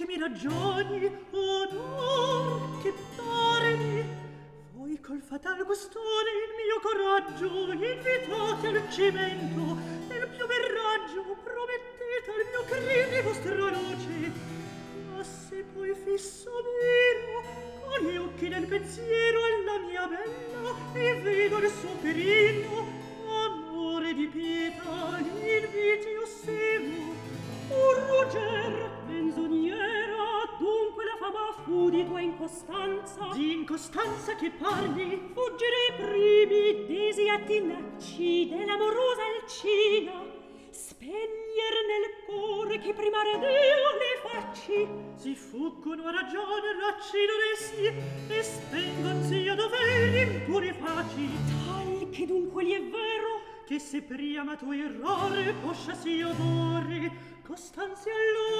mi ragioni, onor che parli. Voi col fatal gustone il mio coraggio invitate al cimento, nel più bel raggio promettete al mio crine vostra luce. Ma se poi fisso miro con gli occhi del pensiero alla mia bella e vedo il suo perino, amore di pietà l'inviti ossevo. Ruger, menzognera, dunque la fama fu di tua incostanza. Di incostanza che parli? Fuggire primi desiati nacci dell'amorosa Alcina, spegner nel cuore che prima redeo le facci. Si fuggono a ragione raccidono essi e spengonsi a doveri impuri faci. Tal che dunque gli è vero che se prima tu errore poscia si odore, costanzi allora